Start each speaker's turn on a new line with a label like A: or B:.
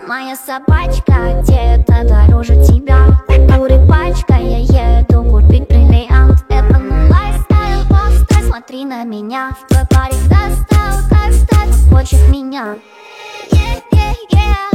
A: Моя собачка где-то дороже тебя. Куры пачка, я еду купить бриллиант. Это мой лайфстайл, постой, смотри на меня. Твой парень достал, хочет меня. Yeah, yeah, yeah.